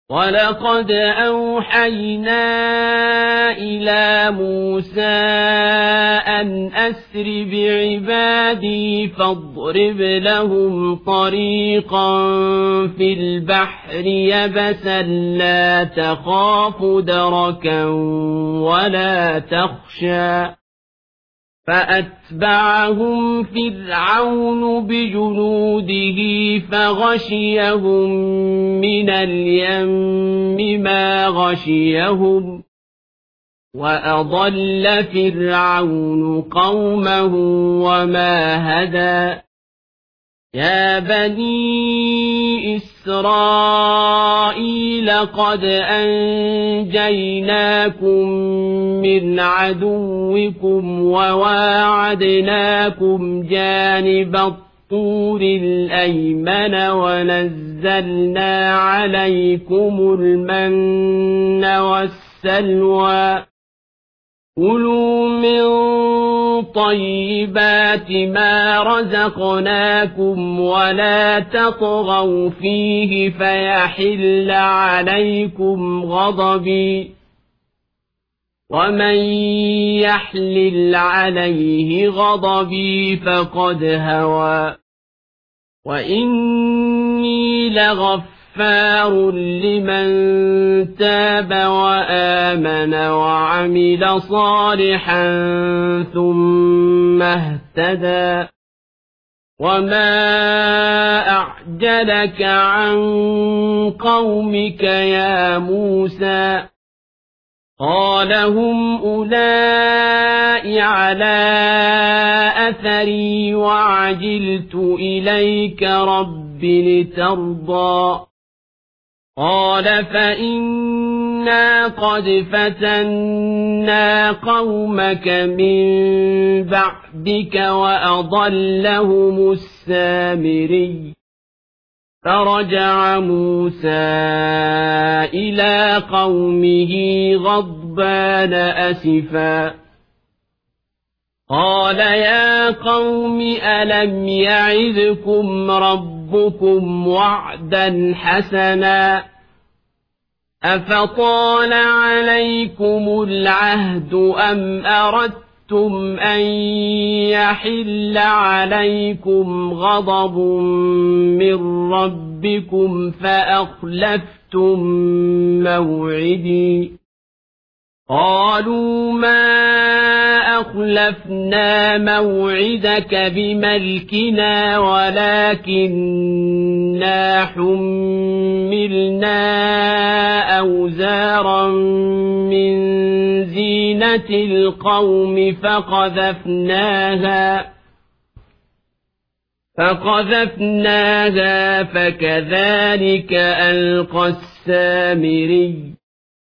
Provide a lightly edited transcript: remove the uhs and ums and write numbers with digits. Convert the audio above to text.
وَلَقَدْ أَوْحَيْنَا إِلَى مُوسَىٰ أَنْ أَسْرِ بِعِبَادِي فَاضْرِبْ لَهُمْ طَرِيقًا فِي الْبَحْرِ يَبَسًا لَّا تَخَافُ دَرَكًا وَلَا تَخْشَىٰ فَأَتْبَعَهُمْ فِرْعَوْنُ بِجُنُودِهِ فَغَشِيَهُم مِّنَ الْيَمِّ مَا غَشِيَهُمْ وَأَضَلَّ فِرْعَوْنُ قَوْمَهُ وَمَا هَدَىٰ يَا بَنِي إِسْرَائِيلَ قَدْ أَنجَيْنَاكُم مِّنْ عَدُوِّكُمْ وَوَاعَدْنَاكُمْ جَانِبَ الطُّورِ الْأَيْمَنَ وَنَزَّلْنَا عَلَيْكُمُ الْمَنَّ وَالسَّلْوَىٰ كُلُوا مِن طَيِّبَاتِ مَا رَزَقْنَاكُمْ وَلَا تَطْغَوْا فِيهِ فَيَحِلَّ عَلَيْكُمْ غَضَبِي وَمَن يَحْلِلْ عَلَيْهِ غَضَبِي فَقَدْ هَوَىٰ وَإِنِّي لَغَفَّارٌ لِّمَن تَابَ وَآمَنَ وَعَمِلَ صَالِحًا ثُمَّ اهْتَدَىٰ وَمَا أَعْجَلَكَ عَن قَوْمِكَ يَا مُوسَىٰ قَالَ هُمْ أُولَاءِ عَلَىٰ أَثَرِي وَعَجِلْتُ إِلَيْكَ رَبِّ لِتَرْضَىٰ قَالَ فَإِنَّا قَدْ فَتَنَّا قَوْمَكَ مِن بَعْدِكَ وَأَضَلَّهُمُ السَّامِرِيُّ فَرَجَعَ مُوسَىٰ إِلَىٰ قَوْمِهِ غَضْبَانَ أَسِفًا قَالَ يَا قَوْمِ أَلَمْ يَعِدْكُمْ رَبُّكُمْ وَعْدًا حَسَنًا أَفَطَالَ عَلَيْكُمُ الْعَهْدُ أَمْ أَرَدتُّمْ أَن يَحِلَّ عَلَيْكُمْ غَضَبٌ مِّن رَّبِّكُمْ فَأَخْلَفْتُم مَّوْعِدِي قَالُوا مَا أَخْلَفْنَا مَوْعِدَكَ بِمَلْكِنَا وَلَٰكِنَّا حُمِّلْنَا أَوْزَارًا مِّن زِينَةِ الْقَوْمِ فَقَذَفْنَاهَا فَكَذَٰلِكَ أَلْقَى السَّامِرِيُّ